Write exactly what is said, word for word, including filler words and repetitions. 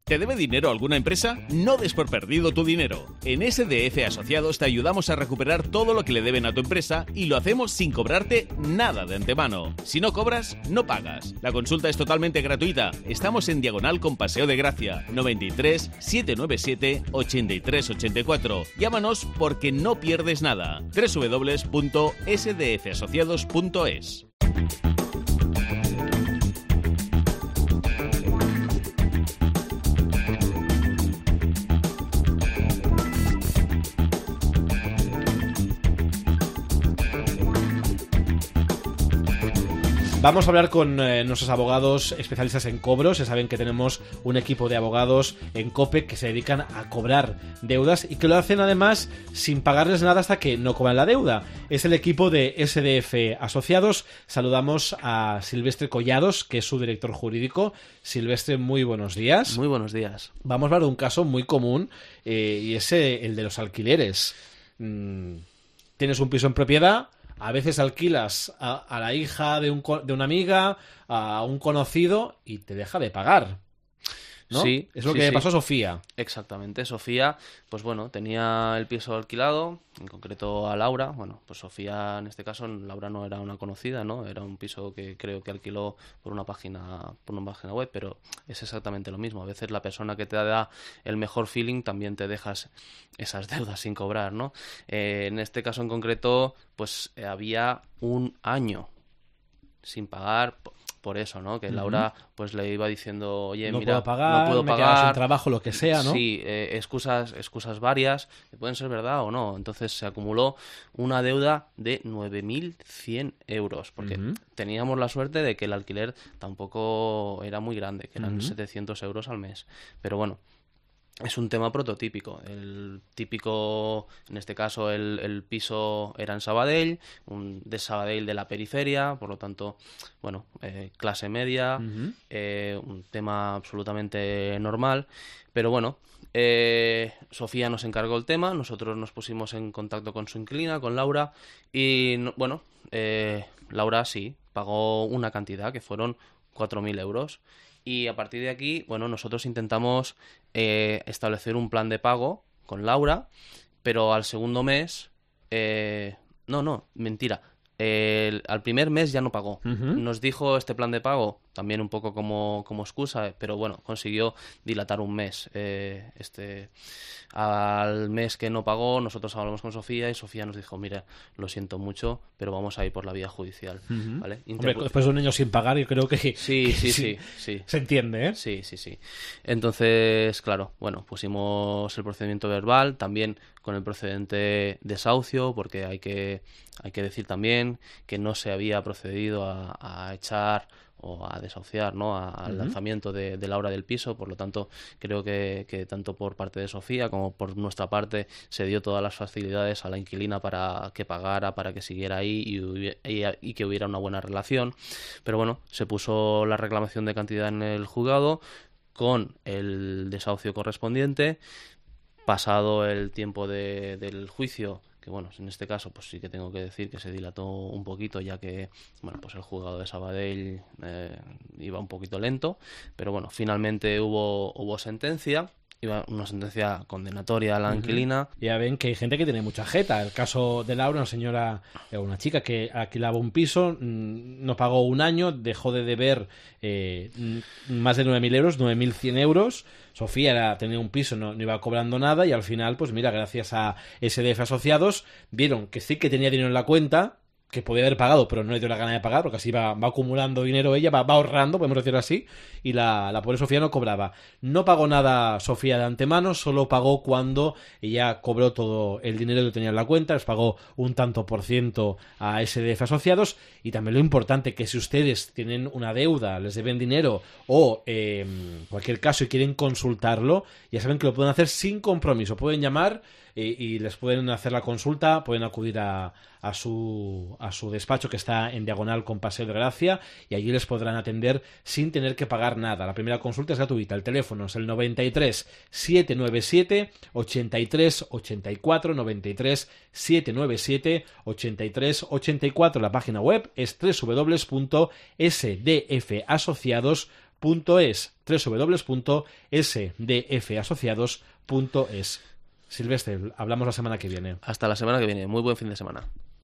¿Te debe dinero alguna empresa? No des por perdido tu dinero. En S D F Asociados te ayudamos a recuperar todo lo que le deben a tu empresa y lo hacemos sin cobrarte nada de antemano. Si no cobras, no pagas. La consulta es totalmente gratuita. Estamos en diagonal con Paseo de Gracia, noventa y tres, setecientos noventa y siete, ochenta y tres ochenta y cuatro. Llámanos porque no pierdes nada. doble u doble u doble u punto s d f asociados punto es. Vamos a hablar con eh, nuestros abogados especialistas en cobros. Ya saben que tenemos un equipo de abogados en COPE que se dedican a cobrar deudas y que lo hacen además sin pagarles nada hasta que no cobran la deuda. Es el equipo de S D F Asociados. Saludamos a Silvestre Collados, que es su director jurídico. Silvestre, muy buenos días. Muy buenos días. Vamos a hablar de un caso muy común eh, y es eh, el de los alquileres. Mm, tienes un piso en propiedad. A veces alquilas a, a la hija de, un, de una amiga, a un conocido y te deja de pagar, ¿no? Sí. Es lo sí, que le sí. pasó a Sofía. Exactamente. Sofía, pues bueno, tenía el piso alquilado, en concreto a Laura. Bueno, pues Sofía, en este caso, Laura no era una conocida, ¿no? Era un piso que creo que alquiló por una página, por una página web, pero es exactamente lo mismo. A veces la persona que te da el mejor feeling también te dejas esas deudas sin cobrar, ¿no? Eh, en este caso en concreto, pues eh, había un año sin pagar por eso, ¿no? Que uh-huh. Laura pues le iba diciendo, oye, no mira, puedo pagar, no puedo me pagar, sin trabajo, lo que sea, ¿no? Sí, eh, excusas, excusas varias, que pueden ser verdad o no. Entonces se acumuló una deuda de nueve mil cien euros, porque uh-huh. teníamos la suerte de que el alquiler tampoco era muy grande, que eran uh-huh. setecientos euros al mes. Pero bueno, es un tema prototípico. El típico, en este caso, el, el piso era en Sabadell, un, de Sabadell de la periferia, por lo tanto, bueno, eh, clase media, uh-huh. eh, un tema absolutamente normal. Pero bueno, eh, Sofía nos encargó el tema, nosotros nos pusimos en contacto con su inquilina, con Laura, y no, bueno, eh, Laura sí, pagó una cantidad que fueron cuatro mil euros. Y a partir de aquí, bueno, nosotros intentamos eh, establecer un plan de pago con Laura, pero al segundo mes, eh, no, no, mentira, eh, al primer mes ya no pagó. Uh-huh. Nos dijo este plan de pago, también un poco como, como excusa, pero bueno, consiguió dilatar un mes. Eh, este al mes que no pagó, nosotros hablamos con Sofía y Sofía nos dijo, mira, lo siento mucho, pero vamos a ir por la vía judicial. Uh-huh. ¿Vale? Interpu- Hombre, después de un año sin pagar, yo creo que sí, que sí, sí, sí, sí. Se entiende, ¿eh? Sí, sí, sí. Entonces, claro, bueno, pusimos el procedimiento verbal, también con el procedente desahucio, porque hay que, hay que decir también que no se había procedido a, a echar o a desahuciar, ¿no? A, al uh-huh. lanzamiento de, de Laura del piso. Por lo tanto, creo que, que tanto por parte de Sofía como por nuestra parte se dio todas las facilidades a la inquilina para que pagara, para que siguiera ahí y, y, y que hubiera una buena relación. Pero bueno, se puso la reclamación de cantidad en el juzgado con el desahucio correspondiente. Pasado el tiempo de, del juicio, que bueno, en este caso pues sí que tengo que decir que se dilató un poquito, ya que bueno, pues el juzgado de Sabadell eh, iba un poquito lento, pero bueno, finalmente hubo, hubo sentencia. Iba una sentencia condenatoria a la inquilina. Uh-huh. Ya ven que hay gente que tiene mucha jeta. El caso de Laura, una señora, una chica que alquilaba un piso, no pagó un año, dejó de deber eh, más de nueve mil euros, nueve mil cien euros. Sofía era, tenía un piso, no, no iba cobrando nada y al final, pues mira, gracias a S D F Asociados, vieron que sí que tenía dinero en la cuenta, que podía haber pagado, pero no le dio la gana de pagar, porque así va, va acumulando dinero ella, va, va ahorrando, podemos decirlo así, y la, la pobre Sofía no cobraba. No pagó nada Sofía de antemano, solo pagó cuando ella cobró todo el dinero que tenía en la cuenta, les pagó un tanto por ciento a S D F Asociados, y también lo importante, que si ustedes tienen una deuda, les deben dinero, o eh, en cualquier caso y quieren consultarlo, ya saben que lo pueden hacer sin compromiso, pueden llamar y, y les pueden hacer la consulta, pueden acudir a, a su a su despacho que está en diagonal con Paseo de Gracia y allí les podrán atender sin tener que pagar nada. La primera consulta es gratuita, el teléfono es el noventa y tres, setecientos noventa y siete, ochenta y tres ochenta y cuatro, noventa y tres, setecientos noventa y siete, ochenta y tres ochenta y cuatro. La página web es doble u doble u doble u punto s d f asociados punto es, doble u doble u doble u punto s d f asociados punto es. Silvestre, hablamos la semana que viene. Hasta la semana que viene. Muy buen fin de semana.